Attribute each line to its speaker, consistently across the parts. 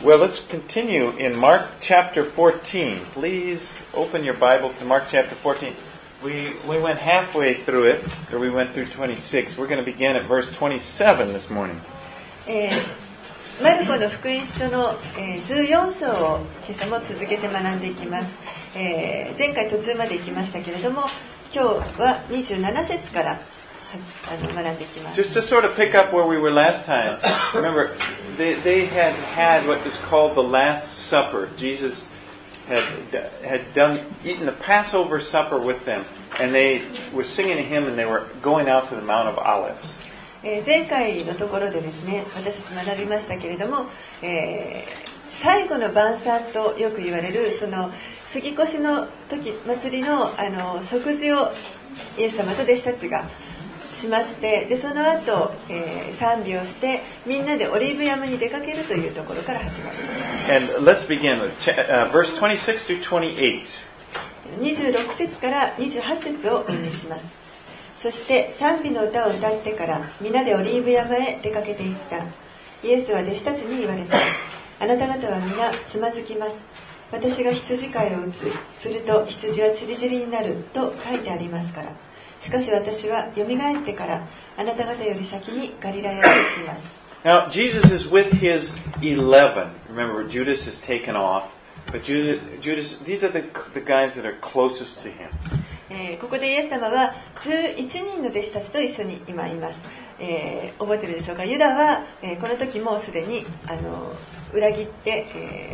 Speaker 1: Well, let's continue in Mark chapter 14. Please open your Bibles to Mark chapter 14. We went halfway through it, or we went through 26. We're going to begin at verse 27 this morning.
Speaker 2: マルコの福音書の14章を今朝も続けて学んでいきます。前回途中まで行きましたけれども、今日は27節から学んでいきます。
Speaker 1: Just to sort of pick up where we were last time, remember, they had what is called the Last Supper. Jesus had eaten the Passover supper with them, and they were singing a hymn, and they were going out to the Mount of Olives.
Speaker 2: 前回のところでですね、私たち学びましたけれども、最後の晩餐とよく言われるその杉越の時祭りの食事をイエス様と弟子たちがしまして、でその後、賛美をしてみんなでオリーブ山に出かけるというところから始まります。
Speaker 1: And let's begin with verse 26 through 28.
Speaker 2: 26節から28節をお読みします。そして賛美の歌を歌ってから皆でオリーブ山へ出かけていった。イエスは弟子たちに言われた。あなた方は皆つまずきます。私が羊飼いを打つ。すると羊はチリチリになると書いてありますから。しかし私はよみがえってからあなた方より先にガリラヤへ行きます。
Speaker 1: Now, Jesus is with his 11. Remember, Judas has taken off. But Judas, these are the guys that are closest to him.
Speaker 2: ここでイエス様は11人の弟子たちと一緒に今います。覚えてるでしょうか。ユダは、この時もうすでに裏切って、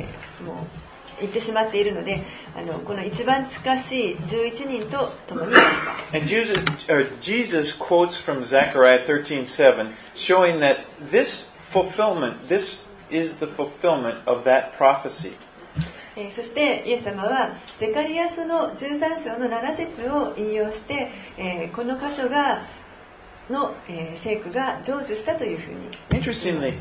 Speaker 2: もう行ってしまっているので、この一番近しい11人と共にいました。
Speaker 1: And Jesus quotes from Zechariah 13:7, showing that this is the fulfillment of that prophecy.
Speaker 2: そしてイエス様はゼカリア書の13章の7節を引用して、この箇所の聖句が成就したというふうに。
Speaker 1: Interestingly,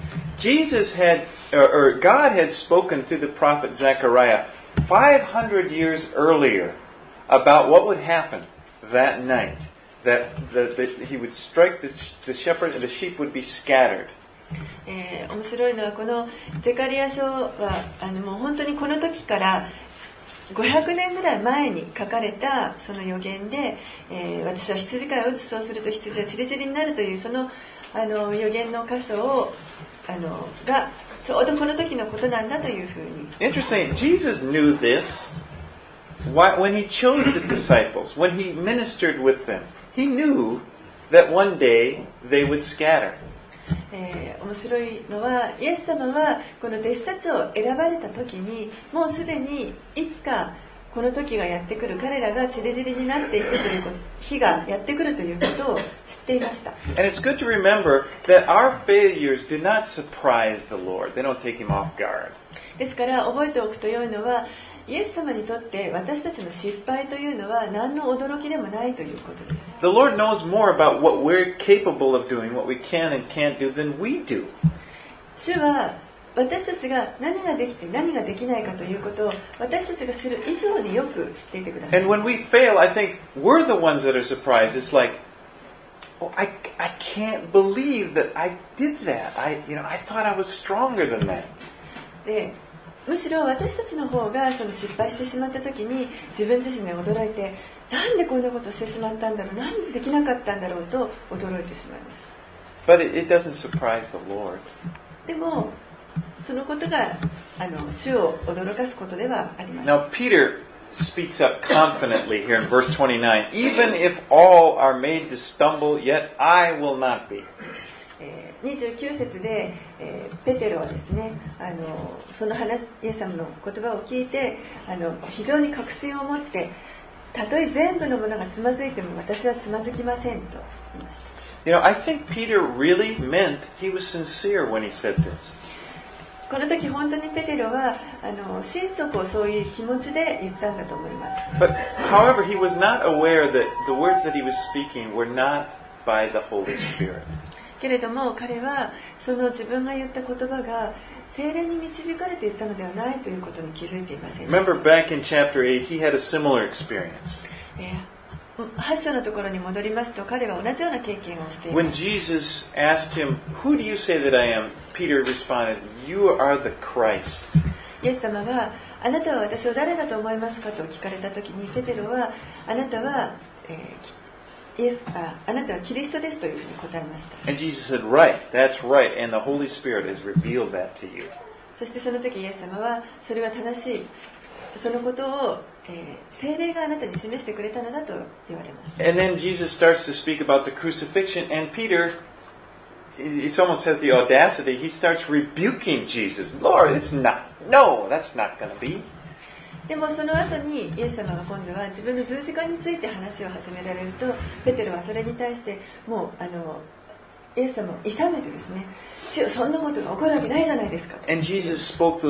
Speaker 1: God had spoken through the prophet Zechariah 500 years earlier about what would happen that night, that he would strike the shepherd and the sheep would be scattered.
Speaker 2: 面白いのはこのゼカリア書はもう本当にこの時から500年ぐらい前に書かれたその予言で、私は羊飼いを打つ、そうすると羊はチリチリになるというその予言の箇所をがちょうどこの時のことなんだというふうに。
Speaker 1: Interesting. Jesus knew this when he chose the disciples, when he ministered with them. He knew that one day they would scatter.
Speaker 2: 面白いのはイエス様はこの弟子たちを選ばれた時にもうすでにいつかこの時がやってくる、彼らがチリチリになっていくという日がやってくるということを知っていました。
Speaker 1: And it's good to remember that our failures do not surprise the Lord. They don't take him off guard.
Speaker 2: ですから覚えておくと良いのはイエス様にとって私たちの失敗というのは何の驚きでもないということです。
Speaker 1: The Lord knows more about what we're capable of doing, what we can and can't do than we do.
Speaker 2: 主は私たちが何ができて何ができないかということを私たちが知る以上によく知っていてください。
Speaker 1: And when we fail, I think we're the ones that are surprised. It's like, oh, I can't believe that I did that. I thought I was stronger than that.
Speaker 2: でむしろ私たちの方がその失敗してしまった時に自分自身で驚いて、なんでこんなことをしてしまったんだろう、なんでできなかったんだろうと驚いてしまいます。
Speaker 1: But it doesn't surprise the Lord.
Speaker 2: でもそのことが主を驚かすことではありません。
Speaker 1: Now Peter speaks up confidently here in verse 29. Even if all are made to stumble, yet I will not be.
Speaker 2: 29節で、ペテロはですね、その話、イエス様の言葉を聞いて非常に確信を持って、たとえ全部のものがつまずいても私はつまずきませんと言いました。
Speaker 1: I think Peter really meant he was sincere when he said this.
Speaker 2: この時本当にペテロは心底そういう気持ちで言ったんだと思います。
Speaker 1: But however, he was not aware that the words that he was speaking were not by the Holy Spirit.
Speaker 2: けれども彼はその自分が言った言葉が聖霊に導かれて言ったのではないということに気づいていませんでした。
Speaker 1: Remember back in chapter 8, he had a similar experience.
Speaker 2: 8章のところに戻りますと、彼は同じような経験をしてい
Speaker 1: When
Speaker 2: ます。
Speaker 1: Jesus asked him, "Who do you say that I am?" Peter responded, "You are the Christ."
Speaker 2: イエス様があなたは私を誰だと思いますかと聞かれたときに、ペテロはあなたは、あなたはキリストですというふうに答えました。
Speaker 1: And Jesus said, "Right, that's right, and the Holy Spirit has revealed that to you."
Speaker 2: そしてその時イエス様はそれは正しい、そのことを、聖霊があなたに示してくれたのだと言われます。
Speaker 1: And then Jesus starts to speak about the crucifixion, and Peter, he almost has the audacity, he starts rebuking Jesus. "Lord, it's not, no, that's not going to be."
Speaker 2: でもその後にイエス様が今度は自分の十字架について話を始められると、ペテロはそれに対してもうイエス様を諌めてですね、主よ、そんなことが起こるわけないじゃないですかと。
Speaker 1: And Jesus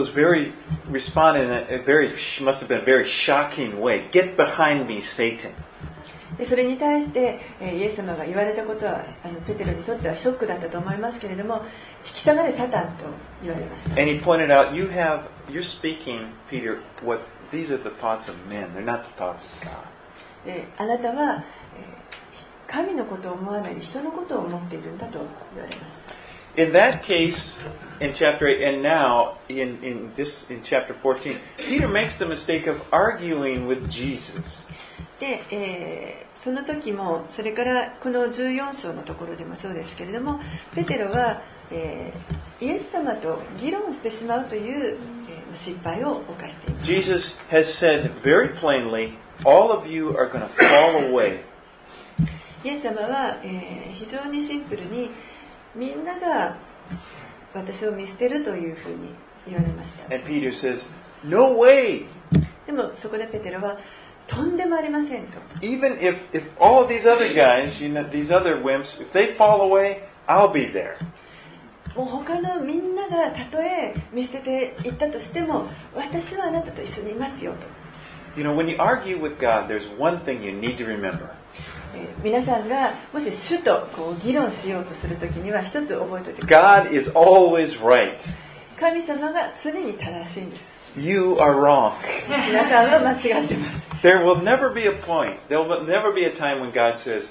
Speaker 1: responded in a very, must have been a very shocking way. "Get behind me, Satan."
Speaker 2: でそれに対してイエス様が言われたことはペテロにとってはショックだったと思いますけれども、引き下がれサタンと言われました。
Speaker 1: And he pointed out, you're speaking, Peter, these are the thoughts of men. They're not the thoughts of God.
Speaker 2: であなたは神のことを思わないで人のことを思っているんだと言われました。
Speaker 1: In that case, in chapter 8, and now in chapter 14, Peter makes the mistake of arguing with Jesus.
Speaker 2: で、その時もそれからこの14章のところでもそうですけれども、ペテロは、イエス様と議論してしまうという、失敗を犯しています。
Speaker 1: Jesus has said very plainly, all of you are going to fall away.
Speaker 2: イエス様は、非常にシンプルにみんなが私を見捨てるというふうに言われました。
Speaker 1: And Peter says, "No way!
Speaker 2: でもそこでペテロはとんでもありませんと。
Speaker 1: Even if all of these other guys, these other wimps, if they fall away, I'll be there."
Speaker 2: もう他のみんながたとえ見捨てていったとしても、私はあなたと一緒にいますよと。
Speaker 1: When you argue with God, there's one thing you need to remember.
Speaker 2: 皆さんがもし主とこう議論しようとするときには一つ覚えておいてください。
Speaker 1: God is always right.
Speaker 2: 神様が常に正しいんです。
Speaker 1: You are wrong.
Speaker 2: 皆さんは間違ってます。
Speaker 1: There will never be a point, there will never be a time when God says,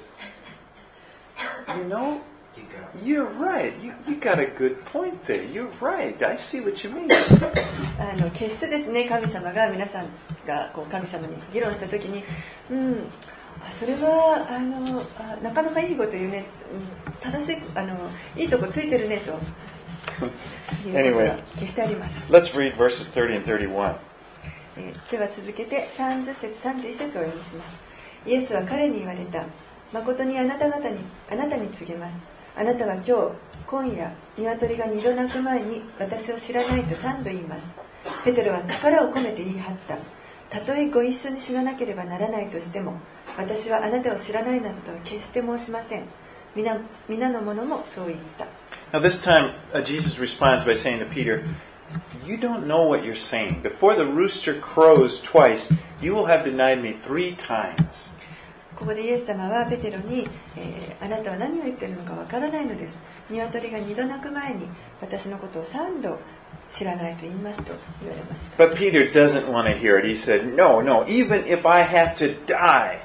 Speaker 1: "You're right. You got a good point there. You're right. I see what you mean."
Speaker 2: 決してですね、神様が皆さんがこう神様に議論したときに、それはなかなかいいこと言うね、正しいいいとこついてるねということは決してありません。
Speaker 1: Let's read verses 30 and 31.
Speaker 2: では続けて30節31節をお読みします。イエスは彼に言われた。誠にあなたに告げます。あなたは今夜鶏が2度鳴く前に私を知らないと3度言います。ペテロは力を込めて言い張った。たとえご一緒に死ななければならないとしても、私はあなたを知らないなどとは決して申しません。皆の者もそう言った。
Speaker 1: Now this time, Jesus responds by saying to Peter, "You don't know what you're saying. Before the rooster crows twice, you will have denied me 3 times."
Speaker 2: ここでイエス様はペテロに、あなたは何を言っているのかわからないのです。鶏が2度鳴く前に私のことを3度知らないと言いますと言われました。
Speaker 1: But Peter doesn't want to hear it. He said, "No, even if I have to die,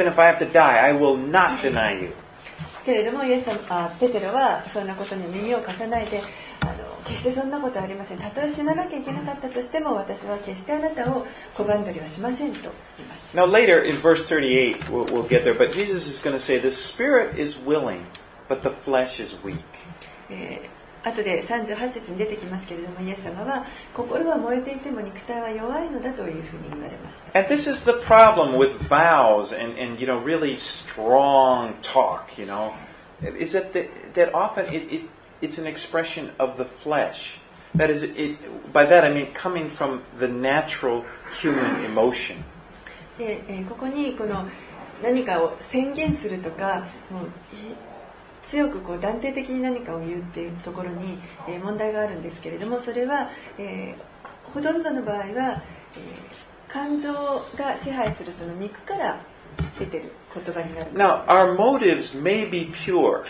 Speaker 1: I will not deny you."
Speaker 2: けれどもペテロはそんなことに耳を貸さないで、決してそんなことはありません。たとえ死ななきゃいけなかったとしても、私は決してあなたを拒んだりはしませんと言います。
Speaker 1: Now later in verse 38, we'll get there, but Jesus is going to say, "The spirit is willing, but the flesh is weak."
Speaker 2: 後で38節に出てきますけれども、イエス様は心は燃えていても肉体は弱いのだというふうに言われました。
Speaker 1: And this is the problem with vows and really strong talk, is that often it's an expression of the flesh. That is, by that I mean coming from the natural human emotion.
Speaker 2: で、ここにこの何かを宣言するとか、もう強くこう断定的に何かを言うっていうところに、問題があるんですけれども、それは、ほとんどの場合は、感情が支配するその肉から出てる言葉になる。
Speaker 1: Now, our motives may be pure.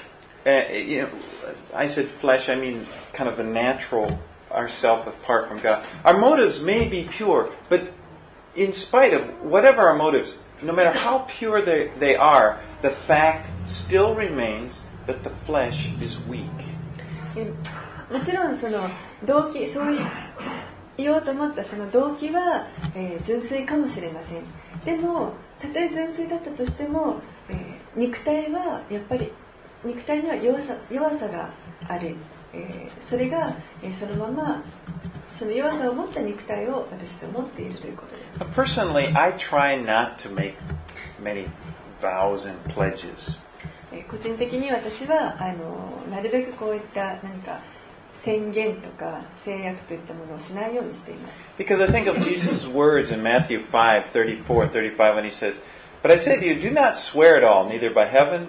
Speaker 1: I said flesh, I mean kind of the natural ourself apart from God. Our motives may be pure, but in spite of whatever our motives, no matter how pure they are, the fact still remains that the flesh is weak.
Speaker 2: もちろんその動機、そう言おうと思ったその動機は、純粋かもしれません。でもたとえ純粋だったとしても、肉体はやっぱり肉体には弱さがある、それが、そのままその弱さを持った肉体を私たちは持っているということです。
Speaker 1: Personally, I try not to make many vows and pledges.
Speaker 2: 個人的に私はなるべくこういった何か宣言とか制約といったものをしないようにしています。
Speaker 1: Because I think of Jesus' words in Matthew 5:34-35 when he says, "But I say to you, do not swear at all, neither by heaven,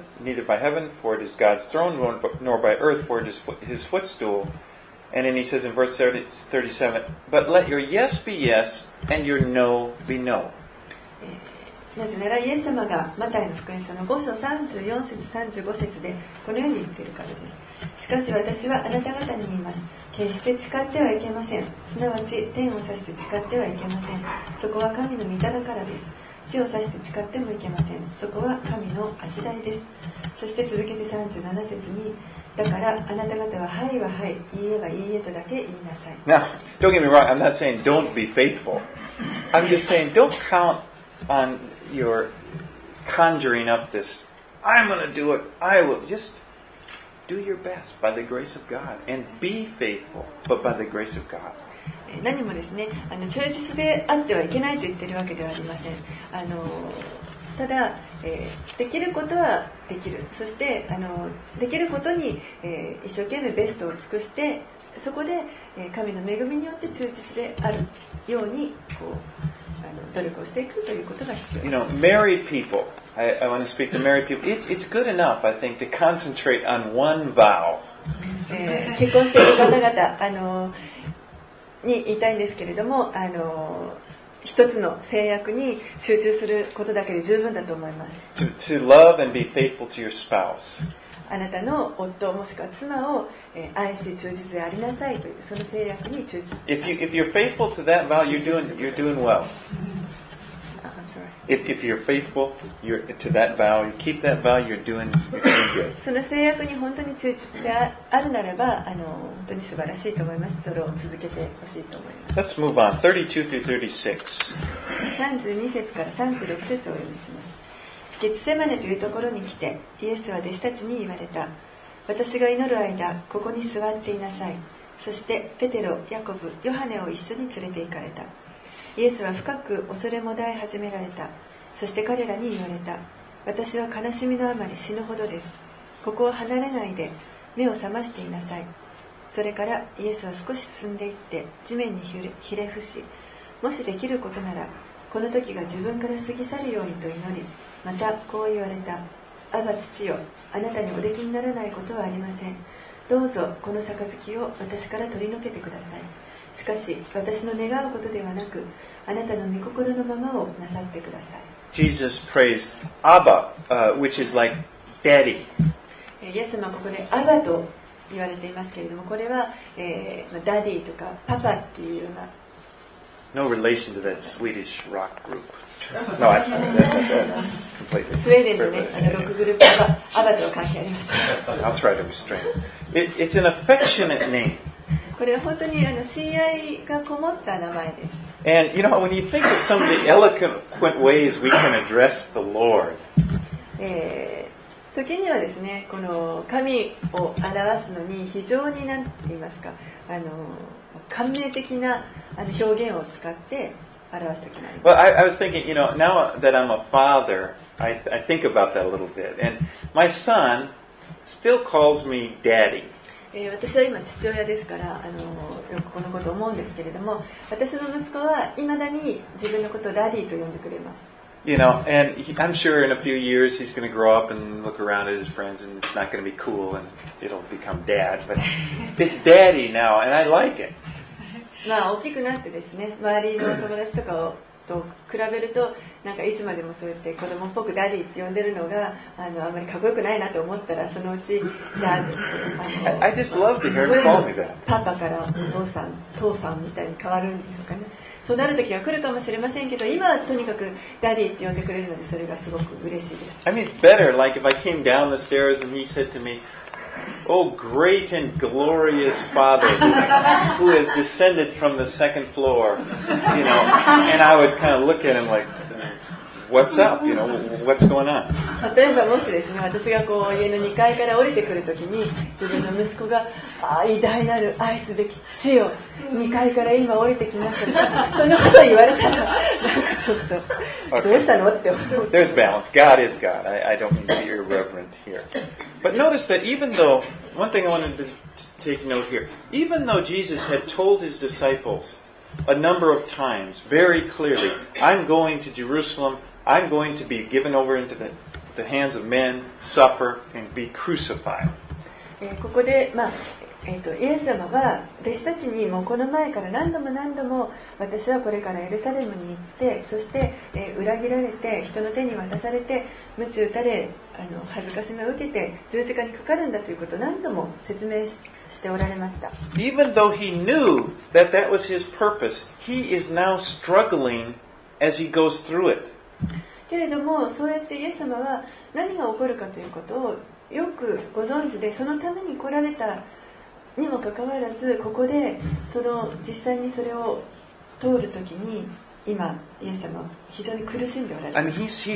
Speaker 1: for it is God's throne, nor by earth, for it is his footstool." And then he says in verse 37, "But let your yes be yes, and your no be no."
Speaker 2: なぜならイエス様がマタイの福音書の5章34節35節でこのように言っているからです。しかし私はあなた方に言います。決して誓ってはいけません。すなわち天を指して誓ってはいけません。そこは神の御座だからです。地を指して誓ってもいけません。そこは神の足台です。そして続けて37節に、だからあなた方ははいははい、いいえはいいえとだけ言いなさい。
Speaker 1: Now, don't get me wrong, I'm not saying don't be faithful. I'm just saying don't count on your conjuring up this, I'm going to do it, I will. Just do your best by the grace of God and be faithful, but by the grace of God.
Speaker 2: 何もですね、忠実であってはいけないと言っているわけではありません。ただ、できることはできる。そしてできることに、一生懸命ベストを尽くして、そこで、神の恵みによって忠実であるようにこう努力をしていくということが必要です。
Speaker 1: Married people, I want to speak to married people. It's good enough, I think, to concentrate on one vow.
Speaker 2: 結婚している方々に言いたいんですけれども、一つの制約に集中することだけで十分だと思います。
Speaker 1: To love and be faithful to your spouse.
Speaker 2: あなたの夫もしくは妻を愛し忠実でありなさいというその制約に忠実。
Speaker 1: If you're faithful to that vow, you're doing well.
Speaker 2: I'm sorry.
Speaker 1: If you're faithful to that vow, you keep that vow, you're doing good.
Speaker 2: その制約に本当に忠実であるならば、本当に素晴らしいと思います。それを続けてほしいと思います。
Speaker 1: Let's move on. 32 through 36.
Speaker 2: 32節から36節をお読みします。ゲツセマネというところに来て、イエスは弟子たちに言われた。私が祈る間、ここに座っていなさい。そしてペテロ、ヤコブ、ヨハネを一緒に連れて行かれた。イエスは深く恐れもだえ始められた。そして彼らに言われた。私は悲しみのあまり死ぬほどです。ここを離れないで目を覚ましていなさい。それからイエスは少し進んでいって地面にひれ伏し、もしできることならこの時が自分から過ぎ去るようにと祈り、またこう言われた。アバ父よ、あなたにおできにならないことはありません。どうぞこの杯を私から取り除けてください。しかし私の願うことではなく、あなたの御心のままをなさってください。
Speaker 1: Jesus prays Abba, which is like daddy.
Speaker 2: イエス様はここでアバと言われていますけれども、これは、ダディとかパパっていうような。
Speaker 1: No relation to that Swedish rock group. No, actually, that's completely.
Speaker 2: スウェーデンのね、ロックグループアバとは関係ありません。
Speaker 1: I'll try to restrain it. It's an affectionate name.
Speaker 2: これは本当に親愛がこもった名前です。
Speaker 1: And when you think of some of the eloquent ways we can address the Lord.
Speaker 2: 時にはですね、この神を表すのに非常に何て言いますか、感銘的な表現を使って表す時があります。
Speaker 1: Well, I was thinking, now that I'm a father, I think about that a little bit. And my son still calls me daddy.
Speaker 2: 私は今父親ですからよくこのことを思うんですけれども、私の息子は未だに自分のことをダディと呼んでくれます。
Speaker 1: And I'm sure in a few years he's going to grow up and look around at his friends and it's not going to be cool and it'll become dad. But it's daddy now and I like it.
Speaker 2: まあ大きくなってですね、周りの友達とかをと比べるとなんかいつまでもそうやって子供っぽくダディって呼んでるのがあんまりかっこよくないなと思ったらそのうちダディ
Speaker 1: I just love to hear him call me that.
Speaker 2: パパからお父さん父さんみたいに変わるんでしょうかね。そうなる時が来るかもしれませんけど今はとにかくダディって呼んでくれるのでそれがすごく嬉しいです。
Speaker 1: I mean, it's better like if I came down the stairs and he said to me, "Oh, great and glorious Father who has descended from the second floor," you know, and I would kind of look at him like, "What's up? You know, what's going on?"
Speaker 2: 例えばもしですね、私がこう家の2階から降りてくるときに自分の息子が偉大なる愛すべき父よ2階から今降りてきましたとかそんなこと言われたらなんかちょっとどうしたのって思う。
Speaker 1: There's balance. God is God. I don't mean to be irreverent here. But notice that even though, one thing I wanted to take note here, even though Jesus had told his disciples a number of times very clearly, I'm going to Jerusalem, I'm going to be given over into the hands of men, suffer, and be crucified.
Speaker 2: ここで、イエス様は弟子たちにもうこの前から何度も私はこれからエルサレムに行ってそして、裏切られて人の手に渡されて鞭打たれ恥ずかしめを受けて十字架にかかるんだということを何度も説明しておられました。
Speaker 1: Even though he knew that that was his purpose, he is now struggling as he goes through it.
Speaker 2: けれどもそうやってイエス様は何が起こるかということをよくご存知でそのために来られたにもかかわらずここで実際にそれを通るときに今イエス様は非常に苦しんでおられる。
Speaker 1: I mean, he's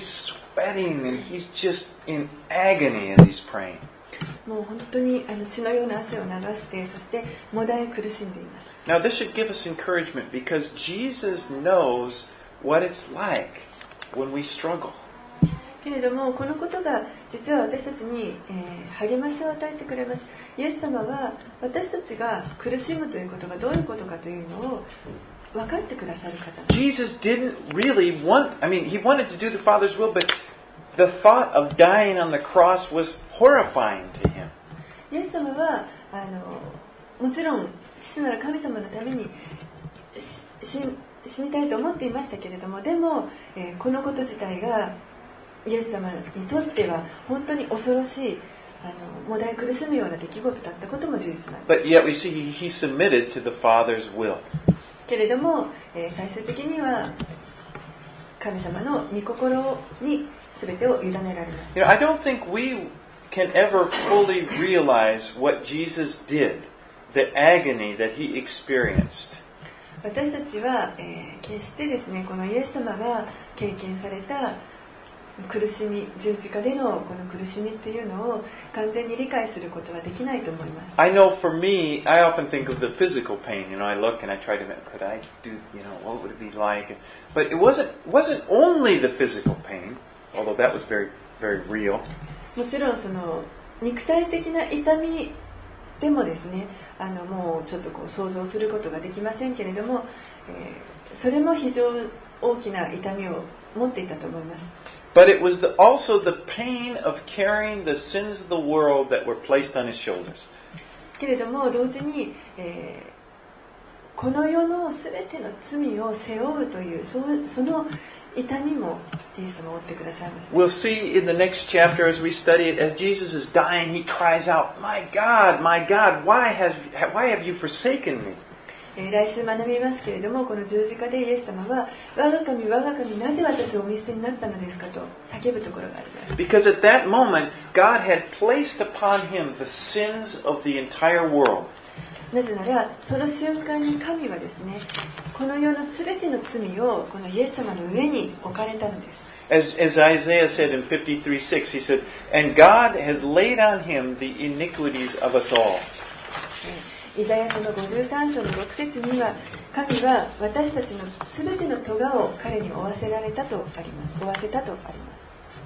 Speaker 1: sweating and he's just in agony as he's praying.
Speaker 2: もう本当に血のような汗を流してそしてもだえ苦しんでいます。
Speaker 1: Now this should give us encouragement because Jesus knows what it's like when we struggle.
Speaker 2: けれどもこのことが実は私たちに、励ましを与えてくれます。イエス様は私たちが苦しむということがどういうことかというのを分かってくださる方です。
Speaker 1: Jesus didn't really want, I mean, he wanted to do the Father's will, but the thought of dying on the cross was horrifying to him.
Speaker 2: イエス様はもちろん父なる神様のために死にたいと思っていましたけれどもでも、このこと自体がイエス様にとっては本当に恐ろしいもだえ苦しむような出来事だったことも事実なんです。
Speaker 1: But yet we see he submitted to the Father's will.
Speaker 2: けれども、最終的には神様の御心に全てを委ねられました。
Speaker 1: You know, I don't think we can ever fully realize what Jesus did, the agony that he experienced.
Speaker 2: 私たちは、決してですねこのイエス様が経験された苦しみ十字架でのこの苦しみっていうのを完全に理解することはできないと思います。
Speaker 1: I know for me, I often think of the physical pain. You know, I look and I try to, could I do, you know, what would it be like? But it wasn't only the physical pain, although that was very, very real.
Speaker 2: もちろんその肉体的な痛みでもですねもうちょっとこう想像することができませんけれども、それも非常大きな痛みを持っていたと思います。
Speaker 1: But it was also the pain of carrying the sins of the world that were placed on his shoulders.
Speaker 2: けれども同時に、この世のすべての罪を背負うというその痛みもイエス様を負ってくださいました。
Speaker 1: We'll see in the next chapter as we study it, as Jesus is dying, he cries out, my God, why have you forsaken me?
Speaker 2: 来週学びますけれどもこの十字架でイエス様は我が神なぜ私をお見捨てになったのですかと叫ぶところがあります。
Speaker 1: Because at that moment, God had placed upon him the sins of the entire world.
Speaker 2: なぜならその瞬間に神はですねこの世のすべての罪をこのイエス様の上に置かれたのです。
Speaker 1: As Isaiah said in 53:6, he said, and God has laid on him the iniquities of us all.
Speaker 2: イザヤ書の53章の6節には神は私たちのすべての咎を彼に負わせたとあります。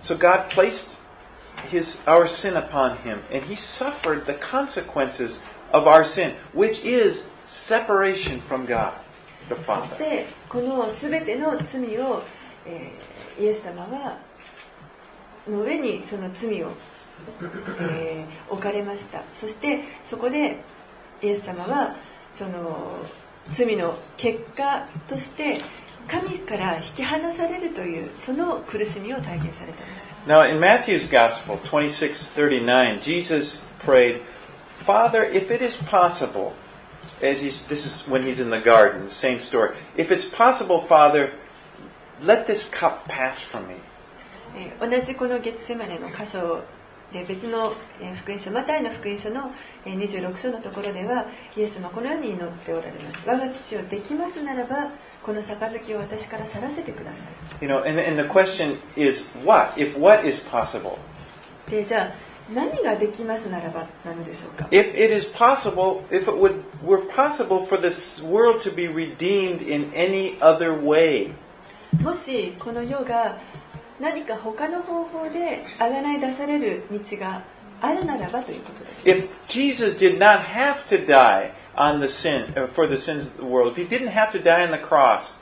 Speaker 1: So God placed our sin upon him, and he suffered the consequences of our sin, which is separation from God, the
Speaker 2: そ
Speaker 1: Father.
Speaker 2: してこのすべての罪を、イエス様はの上にその罪を、置かれました。そしてそこでイエス様はその罪の結果として神から引き離されるというその苦しみを体験されたのです。
Speaker 1: Now, in Matthew's Gospel 26:39, Jesus prayed, Father, if it is possible, this is when he's in the garden, same story. If it's possible, Father, let this cup pass from me.
Speaker 2: 同じこのゲツセマネの箇所で別の福音書、マタイの福音書の26章のところでは、イエス様このように祈っておられます。我が父をできますならば、この杯を私から去らせてください。
Speaker 1: You know, and the question is what? If what is possible?
Speaker 2: で、じゃあ何ができますならばなのでしょうか。
Speaker 1: If it is possible, if it were possible for this world to be redeemed in any other way.
Speaker 2: もしこの世が何か他の方法で贖い出される道があるならばということです。
Speaker 1: If Jesus did not have to die on the for the sins of the world, if he didn't have to die on the cross,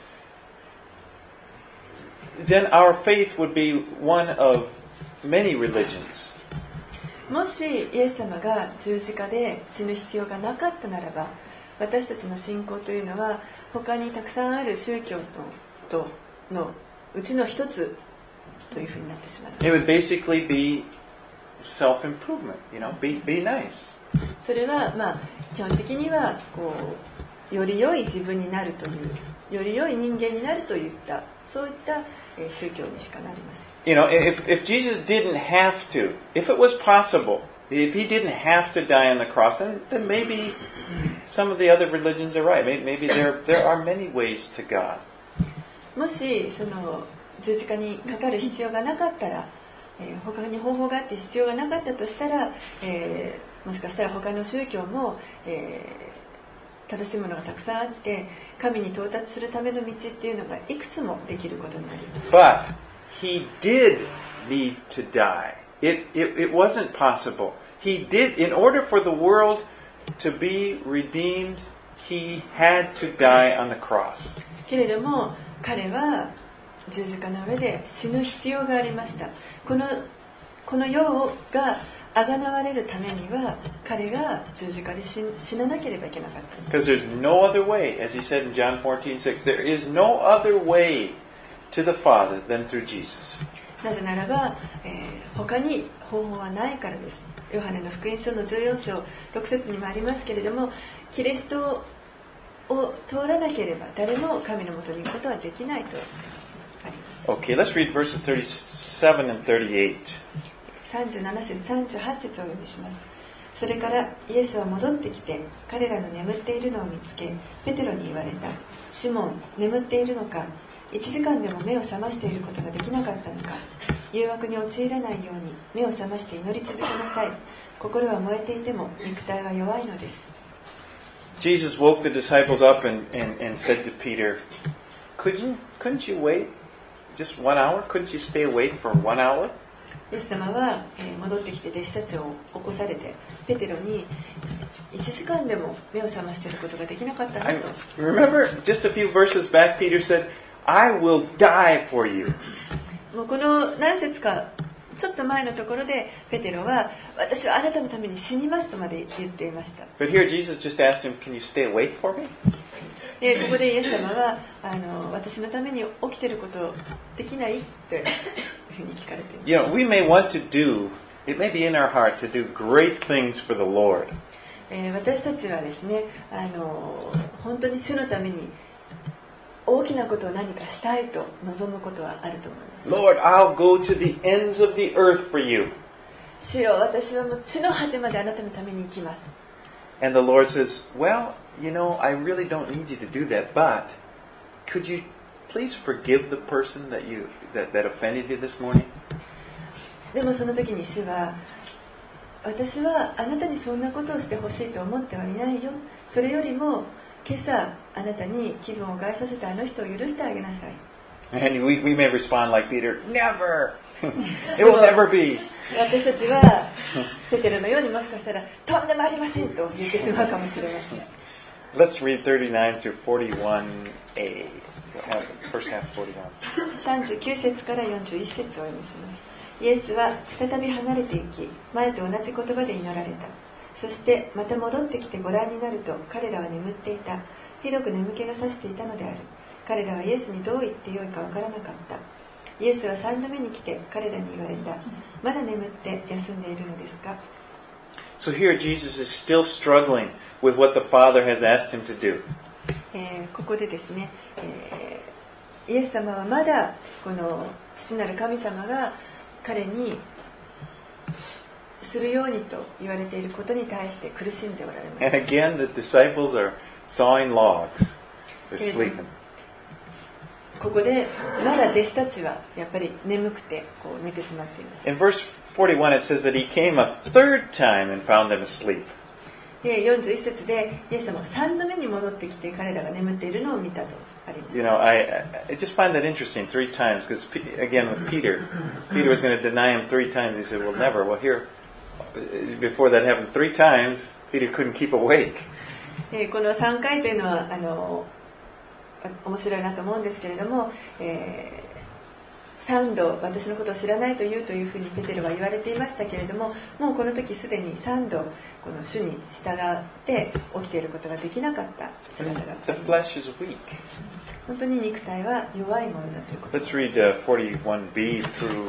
Speaker 1: then our faith would be one of many religions.
Speaker 2: もしイエス様が十字架で死ぬ必要がなかったならば、私たちの信仰というのは他にたくさんある宗教のうちの一つというふうになってしまう。
Speaker 1: It would basically be self-improvement, be nice.
Speaker 2: それは基本的にはより良い自分になるという、より良い人間になるといったそういった宗教にしかなりません。
Speaker 1: If Jesus didn't have to, if it was possible, if he didn't have to die on the cross, then maybe some of the other religions are right. Maybe there are many ways to God.
Speaker 2: もしその十字架にかかる必要がなかったら、他に方法があって必要がなかったとしたら、もしかしたら他の宗教も、正しいものがたくさんあって神に到達するための道っていうのがいくつもできることになります。
Speaker 1: But he did need to die. It wasn't possible. He did, in order for the world to be redeemed, he had to die on the cross.
Speaker 2: けれども彼は十字架の上で死ぬ必要がありました。この世が贖われるためには彼が十字架で死ななければいけなかった。
Speaker 1: Because there's no other way, as he said in John 14:6, there is no other way to the Father than through Jesus.
Speaker 2: なぜならば、他に方法はないからです。ヨハネの福音書の14章6節にもありますけれども、キリストを通らなければ誰も神のもとに行くことはできないとあります。
Speaker 1: Okay, let's read verses 37 and 38.
Speaker 2: 37節38節をお読みします。それからイエスは戻ってきて彼らの眠っているのを見つけ、ペテロに言われた。シモン、眠っているのか。1時間でも目を覚ましていることができなかったのか。誘惑に陥らないように目を覚まして祈り続けなさい。心は燃えていても肉体は弱いのです。
Speaker 1: Jesus woke the disciples up and said to Peter, couldn't you wait just 1 hour? Couldn't you stay awake for 1 hour?
Speaker 2: イエス様は戻ってきて弟子たちを起こされてペテロに1時間でも目を覚ましていることができなかったなと。
Speaker 1: Remember just a few verses back Peter said, I will die for you.
Speaker 2: もうこの何節かちょっと前のところでペテロは私はあなたのために死にますとまで言っていました。
Speaker 1: But here Jesus just asked him, can you stay awake for me?
Speaker 2: ここでイエス様は私のために起きていることできないっていうふうに聞かれています。
Speaker 1: We may want to do, it may be in our heart to do great things for the Lord.
Speaker 2: 私たちはですね、本当に主のために大きなことを何かしたいと望むことはあると思います。
Speaker 1: Lord, I'll go to the ends of the earth for you.
Speaker 2: 主よ、私はもう地の果てまであなたのために行きます。
Speaker 1: And the Lord says, well, I really don't need you to do that, but could you please forgive the person that offended you this morning?
Speaker 2: でもその時に主は、私はあなたにそんなことをしてほしいと思ってはいないよ。それよりも今朝あなたに気分を害させたあの人を許してあげなさい。
Speaker 1: And we may respond like Peter, never! It will never be!
Speaker 2: 私たちはペテロのようにもしかしたらとんでもありませんと言ってしまうかもしれません。
Speaker 1: Let's read 39 through 41a. First half 41.
Speaker 2: 39節から41節をお読みします。イエスは再び離れて行き、前と同じ言葉で祈られた。そしてまた戻ってきてご覧になると彼らは眠っていた。ひどく眠気がさしていたのである。 彼らはイエスにどう言ってよいかわからなかった。イエスは3度目に来て彼らに言われた。まだ眠って休んでいるのですか？
Speaker 1: So here Jesus is still struggling with what the Father has asked him to do.
Speaker 2: ここでですね、イエス様はまだこの父なる神様が彼にするようにと言われていることに対して苦しんでおられます。
Speaker 1: And again, the disciples are sawing logs. They're sleeping.
Speaker 2: ここでまだ弟子たちはやっぱり眠くてこう寝てしまっています。
Speaker 1: In verse 41, it says that he came a third time and found them asleep.
Speaker 2: で41節でイエス様が3度目に戻ってきて彼らが眠っているのを見たとあります。
Speaker 1: You know, I just find that interesting 3 times because, again, with Peter was going to deny him 3 times. He said, well, never. Well, here, before that happened 3 times, Peter couldn't keep awake.
Speaker 2: この3回というのは面白いなと思うんですけれども、3度私のことを知らないというふうにペテロは言われていましたけれども、もうこの時すでに3度この主に従って起きていることができなかった姿があ
Speaker 1: The
Speaker 2: ります。
Speaker 1: flesh is weak.
Speaker 2: 本当に肉体は弱いものだということです。
Speaker 1: Let's read 41b through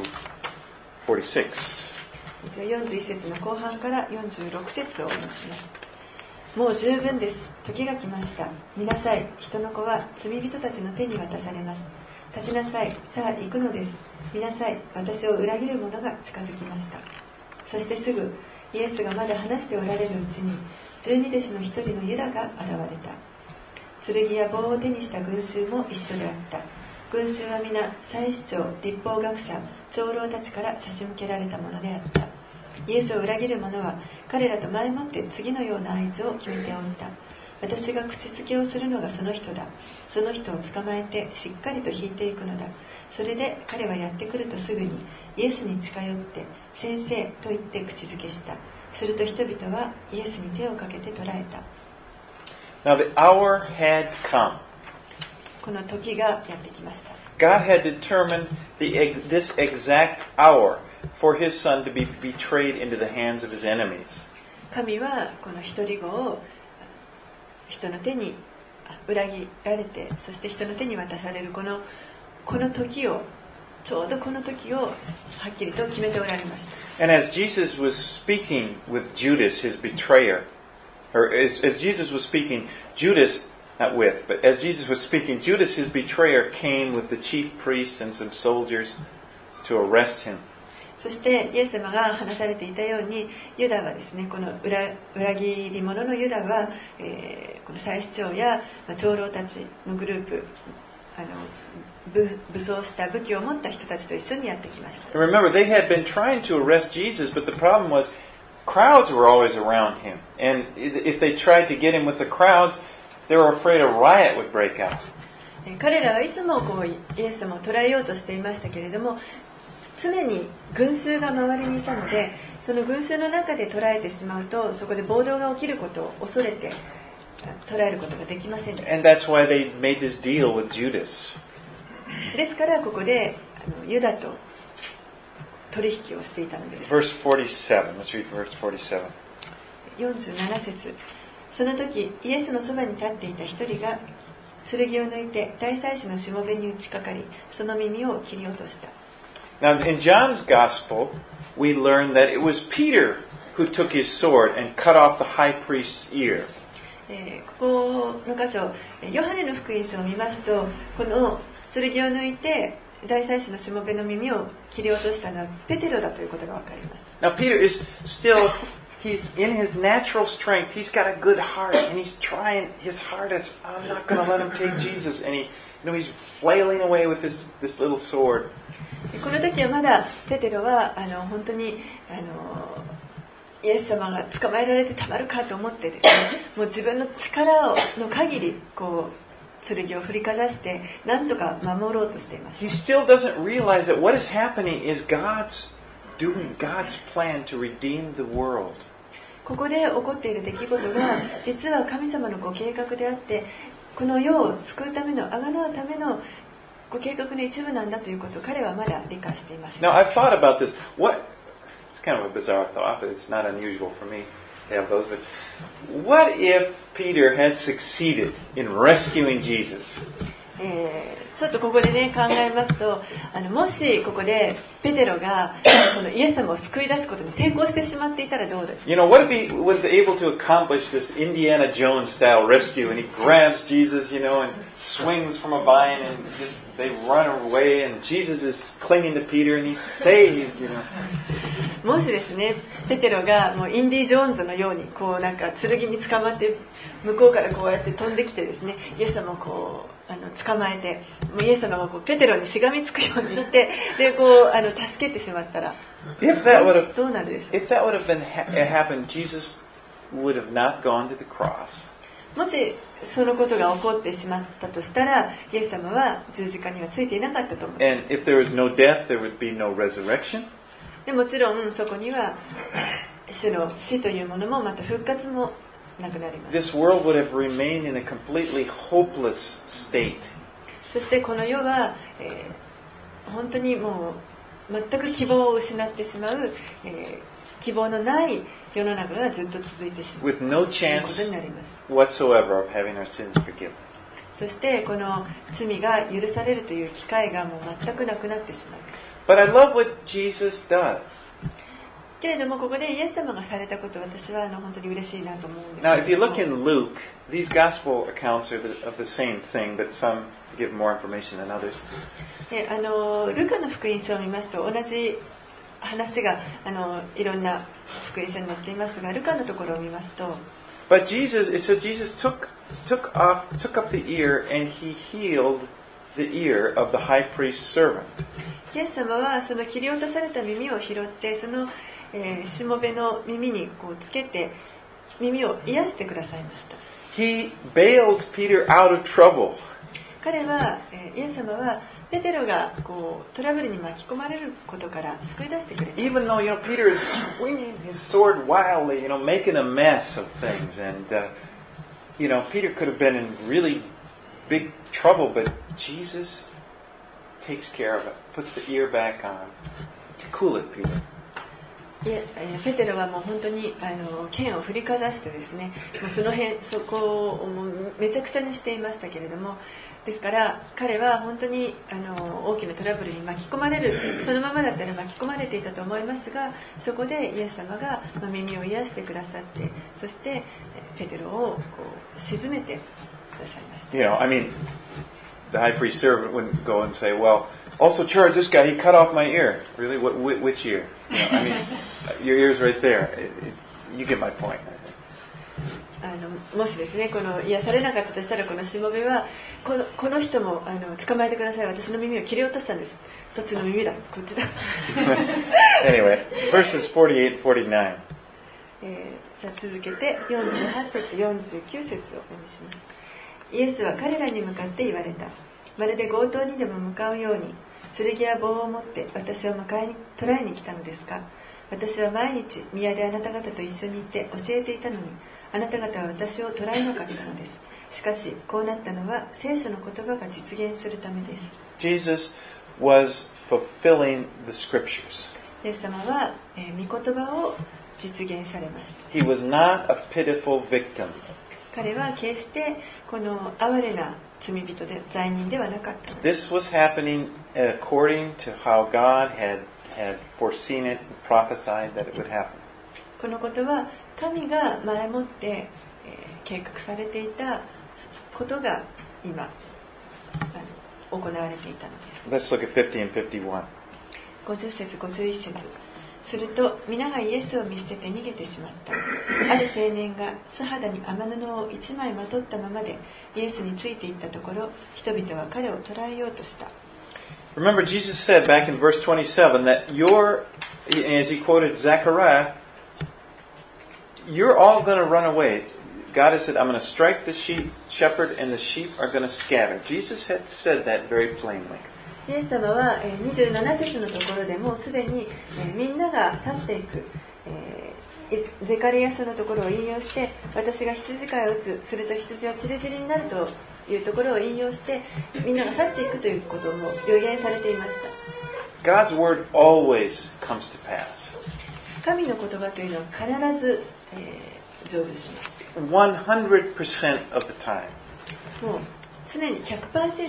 Speaker 1: 46.
Speaker 2: 41節の後半から46節をお読みします。もう十分です。時が来ました。見なさい。人の子は罪人たちの手に渡されます。立ちなさい。さあ行くのです。見なさい。私を裏切る者が近づきました。そしてすぐイエスがまだ話しておられるうちに12弟子の一人のユダが現れた。剣や棒を手にした群衆も一緒であった。群衆は皆祭司長、律法学者、長老たちから差し向けられたものであった。イエスを裏切る者は彼らと前もって次のような合図を決めておいた。私が口づけをするのがその人だ。その人を捕まえてしっかりと引いていくのだ。それで彼はやってくるとすぐにイエスに近寄って先生と言って口づけした。すると人々はイエスに手をかけて捕らえた。
Speaker 1: Now the hour had come.
Speaker 2: この時がやってきました。
Speaker 1: God had determined this exact hour for his son to be betrayed into the hands of his enemies.
Speaker 2: 神はこの一人子を人の手に裏切られて、そして人の手に渡されるこの時を、ちょうどこの時をはっきりと決めておられました。
Speaker 1: And as Jesus was speaking with Judas, his betrayer, or as Jesus was speaking, Judas, not with, but as Jesus was speaking, Judas, his betrayer, came with the chief priests and some soldiers to arrest him.
Speaker 2: そしてイエス様が話されていたように、ユダはですね、この裏切り者のユダは、この祭司長や長老たちのグループ、武装した武器を持った人たちと一緒にやってきました。
Speaker 1: And remember, they had been trying to arrest Jesus, but the problem was crowds were always around him. And if they tried to get him with the crowds, they were afraid a riot would break out.
Speaker 2: 彼らはいつもイエス様を捕らえようとしていましたけれども、常に群衆が周りにいたので、その群衆の中で捕らえてしまうと、そこで暴動が起きることを恐れて捕らえることができませんでした。
Speaker 1: And that's why they made this deal with Judas.
Speaker 2: ですからここでユダと取引をしていたのです。
Speaker 1: Verse 47. Let's read verse 47.
Speaker 2: 47節。その時イエスのそばに立っていた一人が剣を抜いて大祭司のしもべに打ちかかり、その耳を切り落とした。
Speaker 1: Now, in John's Gospel, we learn that it was Peter who took his sword and cut off the high priest's ear.
Speaker 2: ここの箇所、ヨハネの福音書を見ますと、この剣を抜いて大祭司のしもべの耳を切り落としたのはペテロだということがわかります。
Speaker 1: Now, Peter is still, he's in his natural strength. He's got a good heart, and he's trying his hardest. I'm not going to let him take Jesus. And he's flailing away with this little sword.
Speaker 2: この時はまだペテロは本当にイエス様が捕まえられてたまるかと思ってですね、もう自分の力の限り剣を振りかざして何とか守ろうとしています。
Speaker 1: He still doesn't realize that what is happening is God's doing God's plan to redeem the world.
Speaker 2: ここで起こっている出来事が実は神様のご計画であって、この世を救うための、贖うためのご計画の一部なんだということを彼はまだ理解していません。
Speaker 1: Now, I've thought about this. It's kind of a bizarre thought, but it's not unusual for me to have those. But what if Peter had succeeded in rescuing Jesus?
Speaker 2: ちょっとここでね考えますともしここでペテロがこのイエス様を救い出すことに成功してしまっていたらどうですか
Speaker 1: You know, what if he was able to accomplish this Indiana Jones style rescue and he grabs Jesus, you know, and swings from a vine and just they run away and Jesus is clinging to Peter and he's saved, you know.
Speaker 2: もしですねペテロがもうインディ・ジョーンズのようにこうなんか剣に捕まって向こうからこうやって飛んできてですねイエス様をこう捕まえてもうイエス様がこうペテロにしがみつくようにしてでこう助けてしまったら
Speaker 1: If that would have,
Speaker 2: どうなるでしょう
Speaker 1: if that would have been happened, Jesus would have not gone to the cross.
Speaker 2: もしそのことが起こってしまったとしたらイエス様は十字架にはついていなかったと思う
Speaker 1: And if there was no death, there would be no resurrection.
Speaker 2: でもちろんそこには主の死というものもまた復活もなくなります
Speaker 1: This world would have remained in a completely hopeless state.
Speaker 2: そしてこの世は、本当にもう全く希望を失ってしまう、希望のない世の中がずっと続いてしまう
Speaker 1: With no
Speaker 2: ということ
Speaker 1: chance
Speaker 2: になります
Speaker 1: whatsoever of having our sins forgiven.
Speaker 2: そしてこの罪が許されるという機会がもう全くなくなってしまう
Speaker 1: But I love what Jesus does.
Speaker 2: けれどもここでイエス様がされたこと私は本当に嬉しいなと思うんです
Speaker 1: Now, if
Speaker 2: け
Speaker 1: you
Speaker 2: れど
Speaker 1: look
Speaker 2: も
Speaker 1: in Luke, these gospel accounts are of the same thing, but some give more information than others.
Speaker 2: でルカの福音書を見ますと同じ話がいろんな福音書に載っていますがルカのところを見ますと
Speaker 1: But Jesus, it said Jesus took up the ear and he healed the ear of the high priest's servant.
Speaker 2: イエス様はその切り落とされた耳を拾ってその、しもべの耳にこうつけて耳を癒してくださいました
Speaker 1: He bailed Peter out of trouble.
Speaker 2: 彼は、イエス様はペテロがこうトラブルに巻き込まれることから救い出してくれた
Speaker 1: Even though, Peter is swinging his sword wildly, making a mess of things. And, Peter could have been in really big trouble, but Jesus takes care of it, puts the ear back on. Cool it, Peter.
Speaker 2: ペテロはもう本当に剣を振りかざしてですねもうそこをもうめちゃくちゃにしていましたけれどもですから彼は本当に大きなトラブルに巻き込まれるそのままだったら巻き込まれていたと思いますがそこでイエス様が耳を癒してくださってそしてペテロをこう鎮めてくださいました
Speaker 1: The high priest servant wouldn't go and say, well, also charge this guy, he cut off my ear. Really? Which ear? Your ear's right there. You get my point.
Speaker 2: もしですねこの癒されなかったとしたらこのしもべはこの人も捕まえてください私の耳を切り落としたんですどっちの耳だこっちだ
Speaker 1: Anyway, verses 48 and 49.
Speaker 2: さあ続けて48節49節をお読みしますイエスは彼らに向かって言われたまるで強盗にでも向かうように剣や棒を持って私を捕らえに来たのですか私は毎日宮であなた方と一緒にいて教えていたのにあなた方は私を捕らえなかったのですしかしこうなったのは聖書の言葉が実現するためです
Speaker 1: Jesus was fulfilling the scriptures.
Speaker 2: イエス様は、御言葉を実現されました
Speaker 1: He was not a pitiful victim.
Speaker 2: 彼は決してこの哀れな罪人で罪人ではなかったのです
Speaker 1: This was happening according to how God had foreseen it and prophesied that it would happen.
Speaker 2: このことは神が前もって、計画されていたことが今行われていたのです
Speaker 1: Let's look at 50 and 51.
Speaker 2: 50節51節すると皆がイエスを見捨てて逃げてしまったある青年が素肌に雨布を一枚まとったままでイエスについていったところ人々は彼を捕らえようとした
Speaker 1: Remember, Jesus said back in verse 27 that as he quoted Zechariah, you're all going to run away. God has said, I'm going to strike the shepherd and the sheep are going to scatter. Jesus had said that very plainly.
Speaker 2: イエス様は27節のところでもうすでにみんなが去っていくゼカリヤ書のところを引用して私が羊飼いを打つすると羊は散り散りになるというところを引用してみんなが去っていくということも予言されていました
Speaker 1: God's word always comes to pass.
Speaker 2: 神の言葉というのは必ず、成就します
Speaker 1: 100% of the time.
Speaker 2: もう常に 100%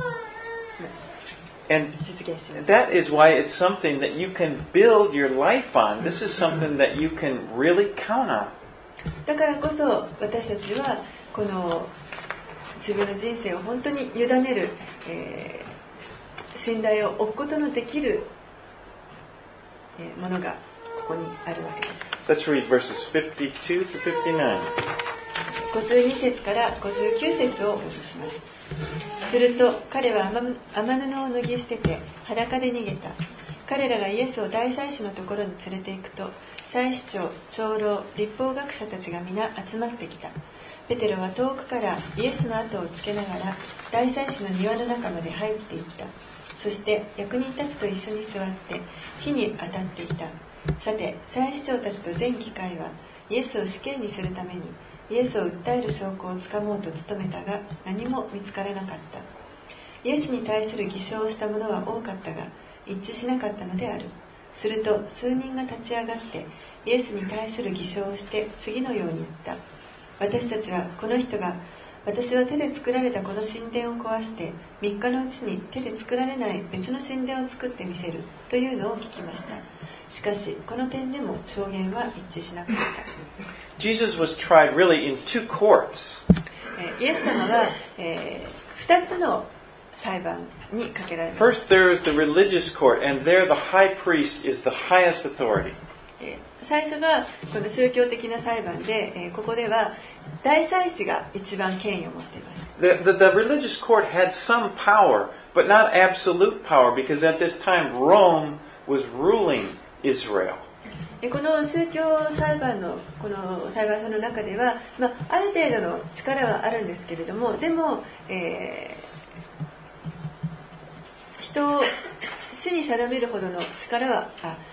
Speaker 1: And
Speaker 2: 実現します。
Speaker 1: that is why it's something that you can build your life on. This is something that you can really count on.
Speaker 2: だからこそ私たちはこの自分の人生を本当に委ねる、信頼を置くことのできる、ものがここにあるわけです。
Speaker 1: Let's read verses 52 through 59.
Speaker 2: 52節から59節をお読みします。すると彼は雨布を脱ぎ捨てて裸で逃げた。彼らがイエスを大祭司のところに連れて行くと、祭司長、長老、律法学者たちが皆集まってきた。ペテロは遠くからイエスの後をつけながら大祭司の庭の中まで入っていった。そして役人たちと一緒に座って火に当たっていた。さて祭司長たちと全議会はイエスを死刑にするためにイエスを訴える証拠をつかもうと努めたが、何も見つからなかった。イエスに対する偽証をした者は多かったが一致しなかったのである。すると数人が立ち上がってイエスに対する偽証をして次のように言った。私たちはこの人が私は手で作られたこの神殿を壊して3日のうちに手で作られない別の神殿を作ってみせるというのを聞きました。しかしこの点でも証言は一致しなかった。
Speaker 1: Jesus was tried really in two courts.
Speaker 2: イエス様は、2つの裁判にかけられます。
Speaker 1: First, there is the religious court, and there the high priest is the highest authority.
Speaker 2: 最初がこの宗教的な裁判で、ここでは大祭司が一番権威を持っています。
Speaker 1: The religious court had some power, but not absolute power, because at this time Rome was ruling Israel.
Speaker 2: この宗教裁判のこの裁判所の中では、ある程度の力はあるんですけれども、でも、人を死に定めるほどの力が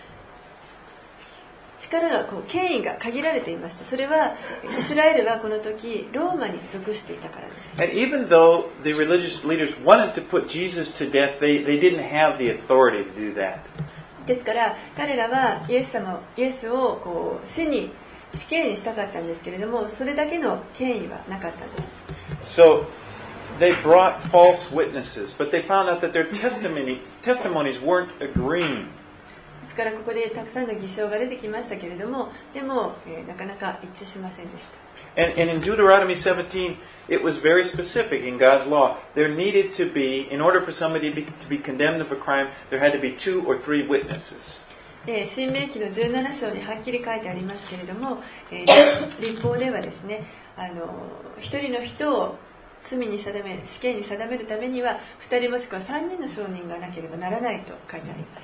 Speaker 2: 権威が限られていました。それはイスラエルはこの時ローマに属していたからです。
Speaker 1: And even though the religious leaders wanted to put Jesus to death, they didn't have the authority to do that.
Speaker 2: ですから彼らはイエスを死刑にしたかったんですけれども、それだけの権威はなかったんです。
Speaker 1: So they brought false witnesses, but they found out that their testimonies weren't agreeing.
Speaker 2: ですからここでたくさんの偽証が出てきましたけれども、でも、なかなか一致しませんでした。
Speaker 1: And in Deuteronomy 17, it was very specific in God's law. There needed to be, in order for somebody to be condemned of a crime, there had to be 2 or 3 witnesses.
Speaker 2: 申命記の17章にはっきり書いてありますけれども、律法ではですね、一人の人を罪に定め、死刑に定めるためには2人もしくは3人の証人がなければならないと書いてあります。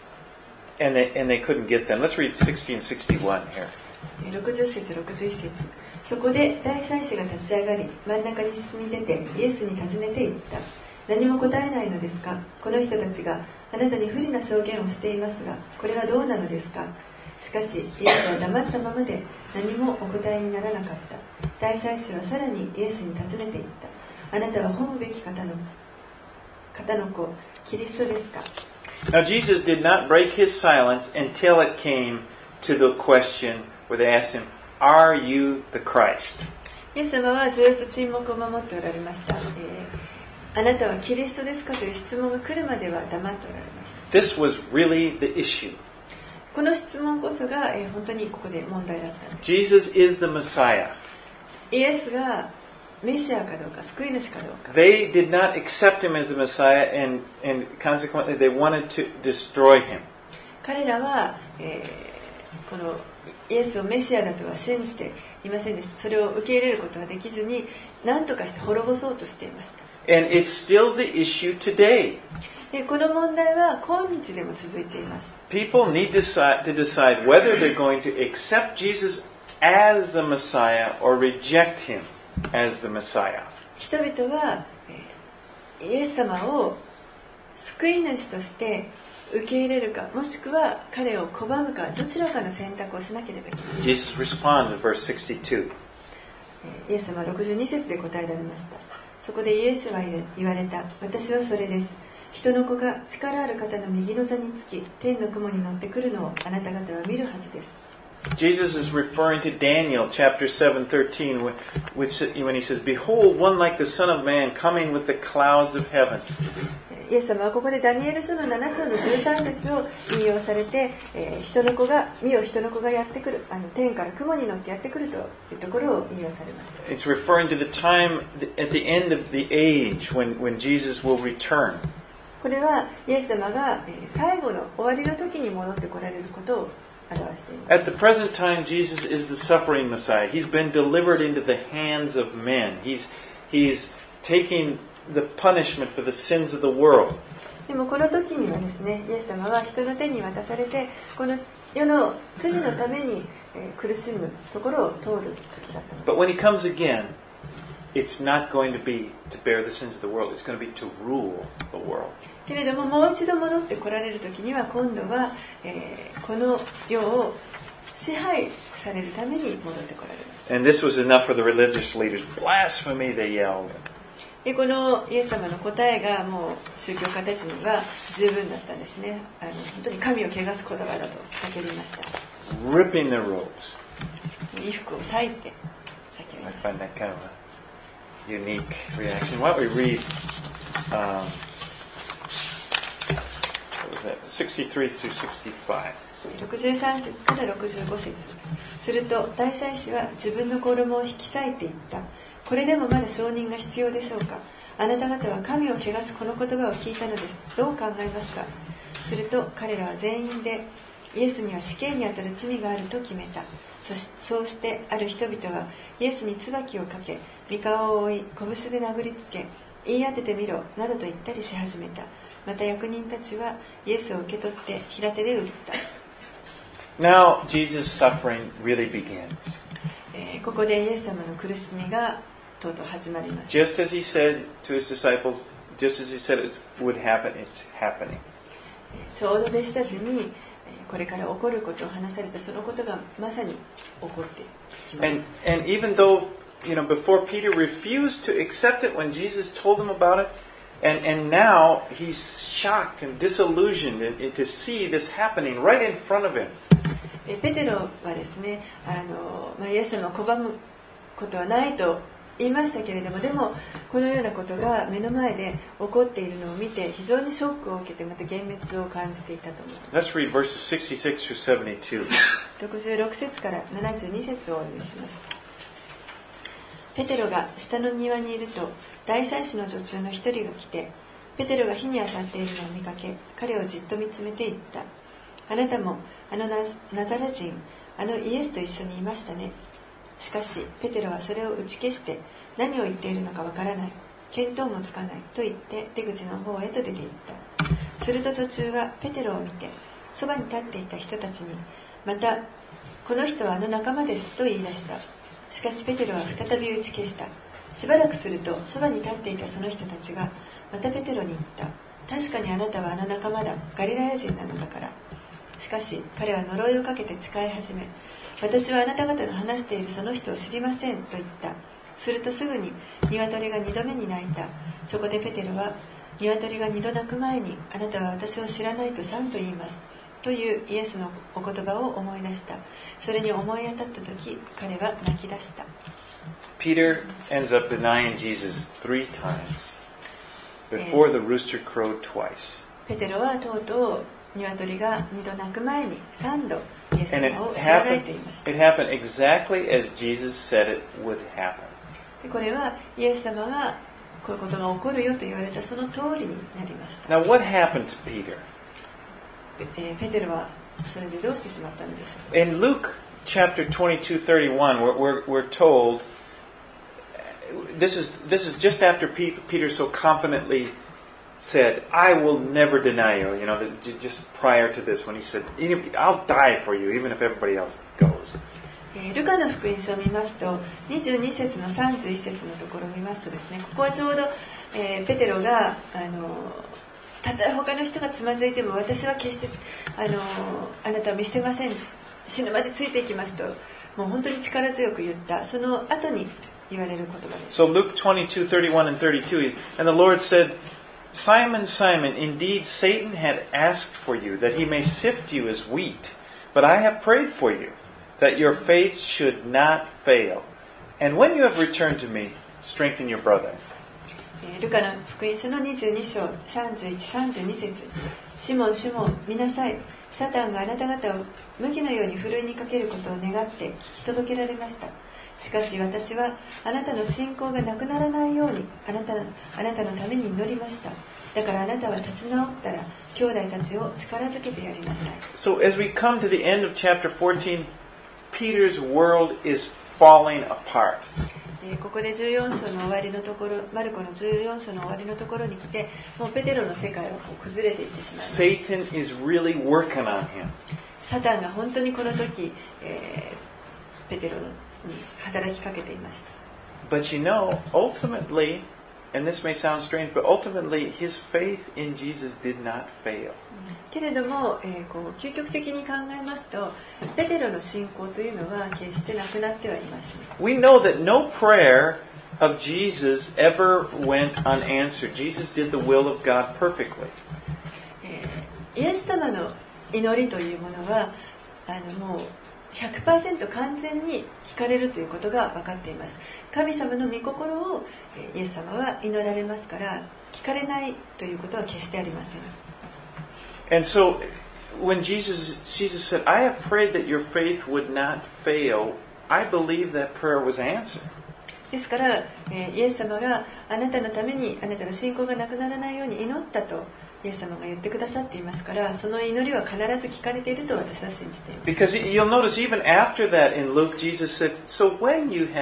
Speaker 1: And they couldn't get them. Let's read 1661 here.
Speaker 2: 60節61節。そこで大祭司が立ち上がり、真ん中に進み出てイエスに尋ねて言った。何も答えないのですか？この人たちがあなたに不利な証言をしていますが、これはどうなのですか？しかしイエスは黙ったままで何もお答えにならなかった。大祭司はさらにイエスに尋ねて言った。あなたは褒むべき方の子、キリストですか？
Speaker 1: Now Jesus did not break his silence until it came to the question where they asked him, "Are you the Christ?"
Speaker 2: イエス様はずっと沈黙を守っておられました。あなたはキリストですかという質問が来るまでは黙っておられました。
Speaker 1: This was really the issue.
Speaker 2: この質問こそが、本当にここで問題だったんです。
Speaker 1: Jesus is the Messiah.
Speaker 2: イエスがメシアかどうか、救い主かどうか。
Speaker 1: They did not accept him as the Messiah, and consequently they wanted to destroy him.
Speaker 2: 彼らは、このイエスをメシアだとは信じていませんでした。それを受け入れることができずに、何とかして滅ぼそうとしていました。
Speaker 1: And it's still the issue today.
Speaker 2: でこの問題は今日でも続いています。
Speaker 1: People need to decide whether they're going to accept Jesus as the Messiah or reject him as the Messiah.
Speaker 2: 人々は、イエス様を救い主として受け入れるか、もしくは彼を拒むか、どちらかの選択をしなければいけない。
Speaker 1: Jesus responds in verse 62.
Speaker 2: イエス様は62節で答えられました。そこでイエスは言われた。私はそれです。人の子が力ある方の右の座につき、天の雲に乗ってくるのをあなた方は見るはずです。
Speaker 1: Jesus is referring to Daniel chapter 7:13, when he says, "Behold, one like the Son of Man coming with the clouds of heaven."
Speaker 2: イエス様はここでダニエル書の7章の13節を引用されて、見よ人の子がやってくる、天から雲に乗ってやってくるというところを引用されました。
Speaker 1: It's referring to the time at the end of the age when Jesus will return.
Speaker 2: これはイエス様が最後の終わりの時に戻ってこられることを表しています。
Speaker 1: At the present time, Jesus is the suffering Messiah. He's been delivered into the hands of men. He's taking the punishment for the sins of the world.
Speaker 2: でもこの時にはですね、イエス様は人の手に渡されて、この世の罪のために苦しむところを通る時だったのです。
Speaker 1: But when he comes again, it's not going to be to bear the sins of the world. It's going to be to rule the world.
Speaker 2: けれどももう一度戻って来られる時には今度は、この世を支配されるために戻って来られます。
Speaker 1: And this was enough for the religious leaders. Blasphemy, they yelled.
Speaker 2: でこのイエス様の答えがもう宗教家たちには十分だったんですね。本当に神を汚す言葉だと叫びました。
Speaker 1: Ripping their robes.
Speaker 2: 衣服を裂いて叫びました。
Speaker 1: I find that kind of a unique reaction. Why don't we read what was that? 63 through 65.
Speaker 2: 63節から65節。すると大祭司は自分の衣を引き裂いていった。これでもまだ証人が必要でしょうか。あなた方は神を汚すこの言葉を聞いたのです。どう考えますか。すると彼らは全員でイエスには死刑にあたる罪があると決めた。そうしてある人々はイエスに椿をかけ、御顔を覆い、拳で殴りつけ、言い当ててみろなどと言ったりし始めた。また役人たちはイエスを受け取って平手で打った。
Speaker 1: Now Jesus' suffering really begins.
Speaker 2: ここでイエス様の苦しみがとうとう始まります。
Speaker 1: Just as he said to his disciples, just as he said it would happen, it's happening.
Speaker 2: ちょうど弟子たちにこれから起こることを話されたそのことがまさに起こってきます。
Speaker 1: And even though, before Peter refused to accept it when Jesus told him about it, and now he's shocked and disillusioned to see this happening right in front of him.
Speaker 2: ペテロはですね、イエス様を拒むことはないと言いましたけれども、でもこのようなことが目の前で起こっているのを見て非常にショックを受けて、また幻滅を感じていたと思います。
Speaker 1: Let's read verses 66 through 72.
Speaker 2: 66節から72節をお読みします。ペテロが下の庭にいると大祭司の女中の一人が来て、ペテロが火に当たっているのを見かけ、彼をじっと見つめて言った。あなたもナザレ人、イエスと一緒にいましたね。しかしペテロはそれを打ち消して、何を言っているのかわからない、見当もつかないと言って出口の方へと出て行った。すると女中はペテロを見て、そばに立っていた人たちに、またこの人は仲間ですと言い出した。しかしペテロは再び打ち消した。しばらくするとそばに立っていたその人たちがまたペテロに言った。確かにあなたは仲間だ、ガリラヤ人なのだから。しかし彼は呪いをかけて誓い始め、私はあなた方の話しているその人を知りませんと言った。するとすぐに鶏が2度目に鳴いた。そこでペテロは、鶏が2度鳴く前にあなたは私を知らないと3度言いますというイエスのお言葉を思い出した。それに思い当たった時、彼は泣き出した。
Speaker 1: Peter ends up denying Jesus 3 times before the rooster crowed twice.
Speaker 2: ペテロはとうとう鶏が2度鳴く前に3度イエス
Speaker 1: And
Speaker 2: 様を知らないと言いました。
Speaker 1: it happened exactly as Jesus said it would happen.
Speaker 2: でこれはイエス様がこういうことが起こるよと言われたその通りになりました。
Speaker 1: Now what happened to Peter?
Speaker 2: ペテロはそれでどうしてしまったのでしょうか。
Speaker 1: In Luke chapter 22:31, we're told this is just after Peter so confidently said, "I will never deny you." Just prior to this, when he said, "I'll die for you, even if everybody else goes."
Speaker 2: ルカの福音書を見ますと、22節の31節のところを見ますとですね、ここはちょうど、ペテロがたとえ他の人がつまずいても私は決してあなたを見捨てません、死ぬまでついていきますと、もう本当に力強く言ったその後に言われる言葉です。
Speaker 1: So Luke 22:31 and 32, and the Lord said, "Simon, Simon, indeed Satan had asked for you, that he may sift you as wheat. But I have prayed for you, that your faith should not fail. And when you have returned to me, strengthen your brother.
Speaker 2: ルカの福音書の22章31、32節。シモン、シモン、見なさい。サタンがあなた方を麦のようにふるいにかけることを願って聞き届けられました。しかし私はあなたの信仰がなくならないようにあなたのために祈りました。だからあなたは立ち直ったら兄弟たちを力づけてやりなさい。
Speaker 1: So as we come to the end of chapter 14, Peter's world is falling apart.
Speaker 2: ここで14章の終わりのところ、マルコの14章の終わりのところに来て、もうペテロの世界は崩れていってしまいます。
Speaker 1: Satan is really working on him.
Speaker 2: サタンが本当にこの時、ペテロに働きかけていました。
Speaker 1: But you know, ultimately, and this may sound strange, but ultimately his faith in Jesus did not fail.
Speaker 2: けれども、究極的に考えますと、ペテロの信仰というのは決してなくなってはいません。
Speaker 1: We know that no prayer of Jesus ever went unanswered. Jesus did the will of God perfectly.
Speaker 2: イエス様の祈りというものはもう 100% 完全に聞かれるということが分かっています。神様の御心をイエス様は祈られますから聞かれないということは決してありません。
Speaker 1: And so when Jesus said, I have prayed that your faith would not fail, I believe that prayer was answered.
Speaker 2: ですから、イエス様があなたのためにあなたの信仰がなくならないように祈ったとイエス様が言ってくださっていますから、その祈りは必ず聞かれていると私は信じています。
Speaker 1: Because you'll notice even after that in Luke, Jesus said, so when you've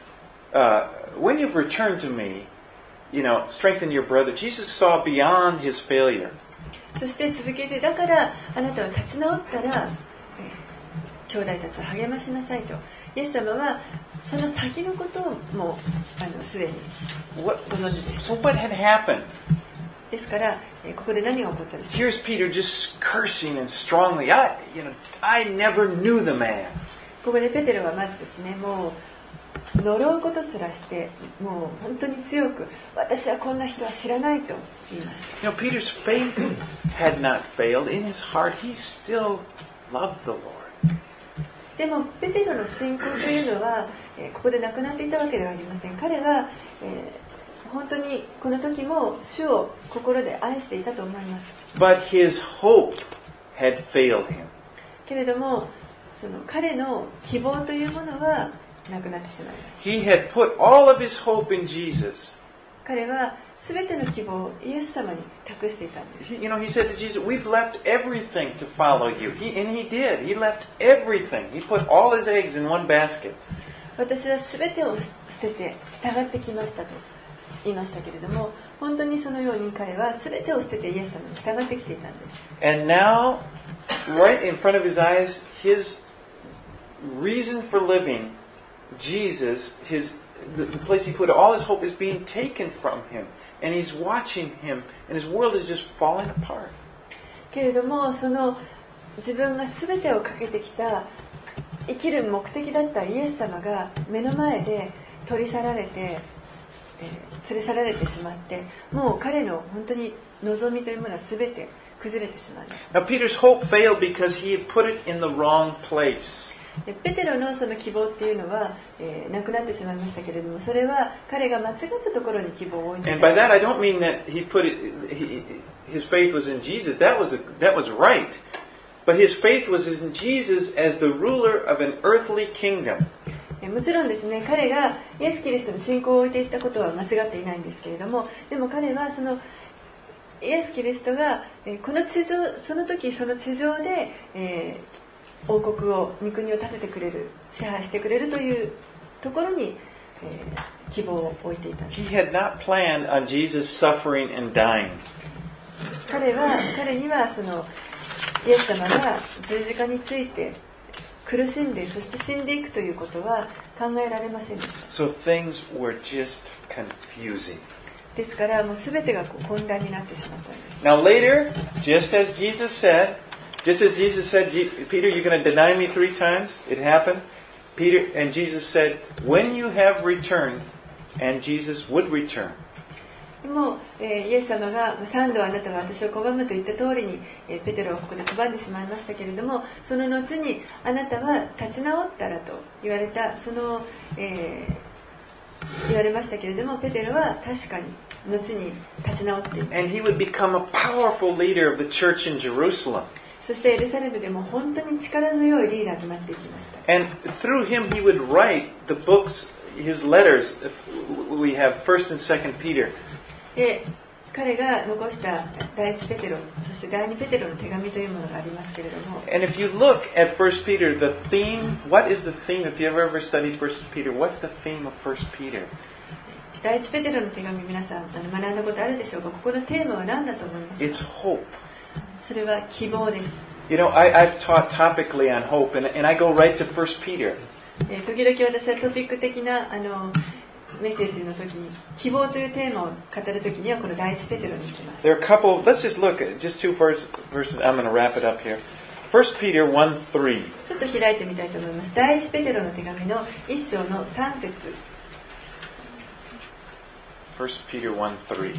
Speaker 1: returned to me, strengthen your brother. Jesus saw beyond his failure.
Speaker 2: そして続けて、だからあなたは立ち直ったら、兄弟たちを励ましなさいと。イエス様はその先のことをもうすでにご存知です。
Speaker 1: So what had happened?
Speaker 2: ですから、ここで何が起こったでしょう。
Speaker 1: Here's Peter just cursing and strongly. I never knew the man.
Speaker 2: ここでペテロはまずですね、もう呪うことすらして、もう本当に強く、私はこんな人は知らないと言いました。
Speaker 1: Peter's faith had not failed. In his heart, he still loved the Lord.
Speaker 2: でもペテロの信仰というのは、ここで亡くなっていたわけではありません。彼は、本当にこの時も主を心で愛していたと思います。
Speaker 1: But his hope had failed him.
Speaker 2: けれども、その彼の希望というものはなくなってしまいました。
Speaker 1: He had put all of his hope in Jesus.
Speaker 2: 彼はすべての希望をイエス様に託していたんです。
Speaker 1: He said to Jesus, "We've left everything to follow you." And he did. He left everything. He put all his eggs in one basket.
Speaker 2: 私はすべてを捨てて従ってきましたと言いましたけれども、本当にそのように彼はすべてを捨ててイエス様に従ってきていたんです。
Speaker 1: And now, right in front of his eyes, his reason for living, Jesus, the place he put all his hope is being taken from him. And he's watching him, and his world is just falling apart.
Speaker 2: けれども、その自分がすべてをかけてきた生きる目的だったイエス様が目の前で取り去られて、連れ去られてしまって、もう彼の本当に望みというものはすべて崩れてしまいました。
Speaker 1: Now Peter's hope failed because he had put it in the wrong place.
Speaker 2: ペテロのその希望っていうのは、なくなってしまいましたけれども、それは彼が間違ったところに希望を置いていた。
Speaker 1: And by that I don't mean that his faith was in Jesus. That was right. But his faith was in Jesus as the ruler of an earthly kingdom.
Speaker 2: もちろんですね、彼がイエス・キリストに信仰を置いていったことは間違っていないんですけれども、でも彼はそのイエス・キリストがこの地上、その時その地上で、王国を御国を建ててくれる、支配してくれるというところに、希望を置いていた。
Speaker 1: He had not planned on Jesus suffering and dying.
Speaker 2: 彼にはそのイエス様が十字架について苦しんで、そして死んでいくということは考えられませんでした。
Speaker 1: So things were just confusing.
Speaker 2: ですからもう全てが混乱になってしまったんです。
Speaker 1: Now later, just as Jesus said, Peter, you're going to deny me 3 times. It happened. Peter and Jesus said, when you have returned, and Jesus would return.
Speaker 2: でも、イエス様が3度あなたは私を拒むと言った通りに、ペテロをここで拒んでしまいましたけれども、その後にあなたは立ち直ったらと言われた、言われましたけれども、ペテロは確かに後に立ち直っています。
Speaker 1: And he would become a powerful leader of the church in Jerusalem.
Speaker 2: そしてエルサレムでも本当に力強いリーダーとなっていきました。
Speaker 1: And through him he would write the books, his letters. We have 1st and 2nd Peter.
Speaker 2: で、彼が残した第一ペテロ、そして第二ペテロの手紙というものがありますけれども。
Speaker 1: And if you look at 1 Peter, the theme, what is the theme? If you've ever studied 1 Peter, what's the theme of 1 Peter?
Speaker 2: 第一ペテロの手紙、皆さん学んだことあるでしょうか。ここのテーマは何だと思いますか？
Speaker 1: It's hope.
Speaker 2: それは希望です。
Speaker 1: You know, I've taught topically on hope, and I go right to 1 Peter.
Speaker 2: 時々私はトピック的なメッセージの時に希望というテーマを語る時にはこの第一ペテロに行きます。
Speaker 1: There are a couple, let's just look at just two verses. I'm going to wrap it up here. 1 Peter 1:3.
Speaker 2: ちょっと開いてみたいと思います。第一ペテロの手紙の1章の3節。
Speaker 1: 1 Peter 1:3.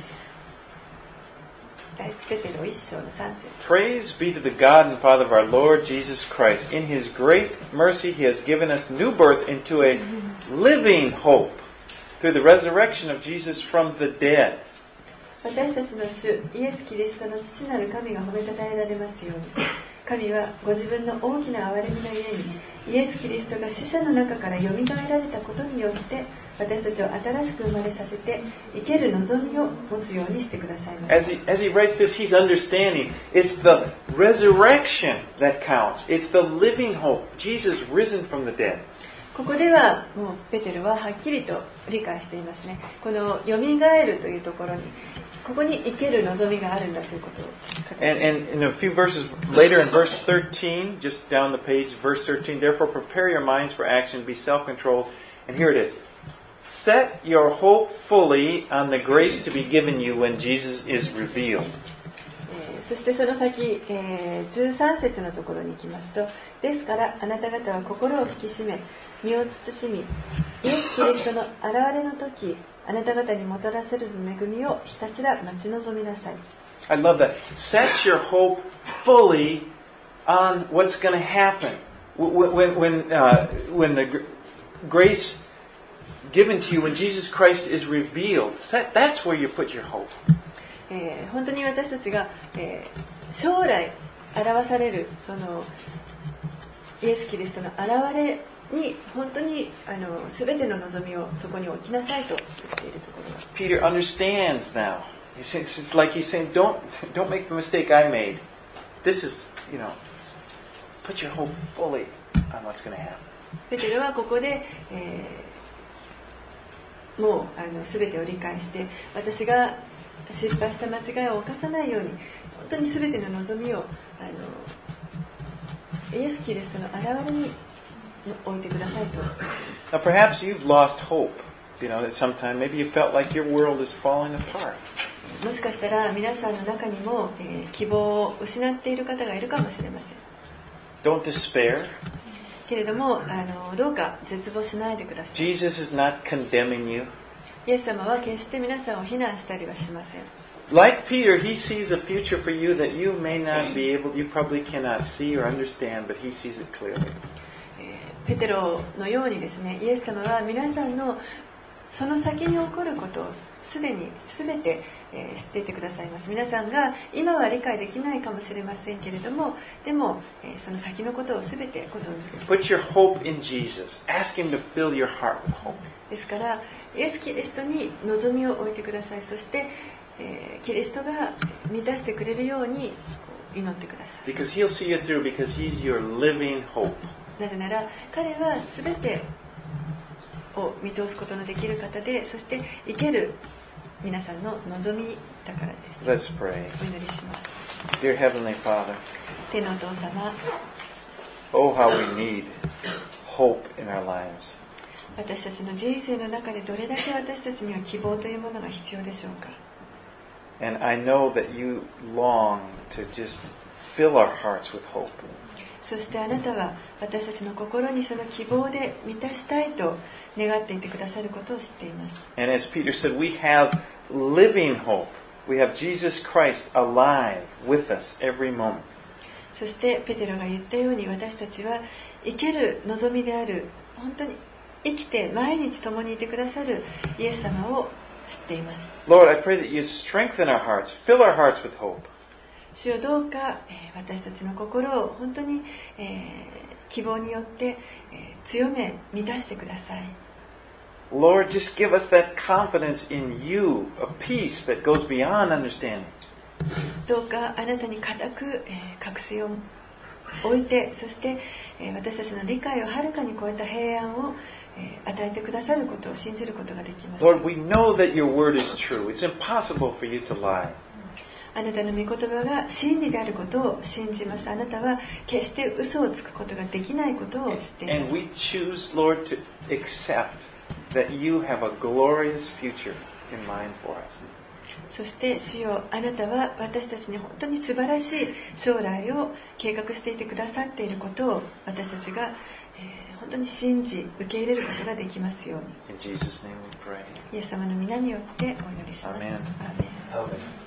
Speaker 2: 第一ペテロ1章の3節。
Speaker 1: Praise be to the God and Father of our Lord Jesus Christ. In His great mercy He has given us new birth into a living hope through the resurrection of Jesus from the dead.
Speaker 2: 私たちの主イエス・キリストの父なる神が褒めたたえられますように。神はご自分の大きな憐れみのゆえにイエス・キリストが死者の中からよみがえられたことによって私たちを新しく生まれさせて生ける望みを持つようにしてくださいました。
Speaker 1: As he writes this, he's understanding it's the resurrection that counts. It's the living hope. Jesus risen from the dead.
Speaker 2: ここではもうペテロははっきりと理解していますね。このよみがえるというところにここに生ける望みがあるんだということを。
Speaker 1: And in a few verses later, in verse 13, just down the page, verse 13, therefore prepare your minds for action, be self-controlled. And here it is. Set your hope fully on the grace to be given you when Jesus is revealed.
Speaker 2: そしてその先、13節のところに行きますと、ですからあなた方は心を引き締め、身を慎み、イエス・キリストの現れの時、あなた方にもたらせる恵みをひたすら待ち望みなさい。
Speaker 1: I love that. Set your hope fully on what's going to happen. When the grace given to you, when Jesus Christ is revealed, that's where you put your hope.
Speaker 2: 本当に私たちが、将来表されるそのイエス・キリストの現れに本当に全ての望みをそこに置きなさいと言っているところ。
Speaker 1: Peter understands now. It's like he's saying, don't make the mistake I made. This is, put your hope fully on what's going to happen.
Speaker 2: ペテロはここで、もう全てを理解して私が失敗した間違いを犯さないように本当に全ての望みをイエス・キリストの現れに置いてくださいと。
Speaker 1: Now perhaps you've lost hope. At some time maybe you felt like your world is falling apart.
Speaker 2: もしかしたら皆さんの中にも、希望を失っている方がいるかもしれません。
Speaker 1: Don't despair.
Speaker 2: けれどもどうか絶望しないでください。
Speaker 1: Jesus is not condemning you.
Speaker 2: イエス様は決して皆さんを非難したりはしません。
Speaker 1: Like Peter, he sees a future for you that you may not be able, you probably cannot see or understand, but he sees it clearly.
Speaker 2: ペテロのようにですね、イエス様は皆さんのその先に起こることをすでに全て知っていてくださいます。皆さんが今は理解できないかもしれませんけれども、でもその先のことを全てご存知です。
Speaker 1: Put your hope in Jesus. Ask him to fill your heart with hope.
Speaker 2: ですからイエス・キリストに望みを置いてください。そして、キリストが満たしてくれるように祈ってください。
Speaker 1: Because he'll see you through because he's your living hope.
Speaker 2: なぜなら彼は全てを見通すことのできる方で、そして生ける皆さんの望みだからです。
Speaker 1: Let's pray.
Speaker 2: お祈りします。
Speaker 1: Dear Heavenly Father,
Speaker 2: 天のお父様、
Speaker 1: oh how we need hope in our lives.
Speaker 2: 私たちの人生の中でどれだけ私たちには希望というものが必要でしょうか。
Speaker 1: And I know that you long to just fill our hearts with hope.
Speaker 2: そしてあなたは私たちの心にその希望で満たしたいと願っていてくださることを知っています。
Speaker 1: And as Peter said, we have living hope. We have Jesus Christ alive with us every moment.
Speaker 2: そしてペテロが言ったように、私たちは生ける望みである、本当に生きて毎日共にいてくださるイエス様を知っています。
Speaker 1: Lord, I pray that you strengthen our hearts, fill our hearts with hope.
Speaker 2: 主よ、どうか私たちの心を本当に希望によって強め満たしてください。
Speaker 1: Lord, just give us that confidence in you, a peace that goes beyond understanding.
Speaker 2: どうかあなたに固く確信を置いて、そして私たちの理解をはるかに超えた平安を与えてくださることを信じることができます。
Speaker 1: Lord, we know that your word is true. It's impossible for you to lie.
Speaker 2: あなたの御言葉が真理であることを信じます。あなたは決して嘘をつくことができないことを知っていま
Speaker 1: And
Speaker 2: す。
Speaker 1: we choose, Lord, to accept that you have a glorious future in mind for us.
Speaker 2: そして主よ、あなたは私たちに本当に素晴らしい将来を計画していてくださっていることを私たちが本当に信じ受け入れることができますように。
Speaker 1: In Jesus' name we pray.
Speaker 2: イエス様の皆によってお祈りします。
Speaker 1: アーメン。
Speaker 2: アーメン。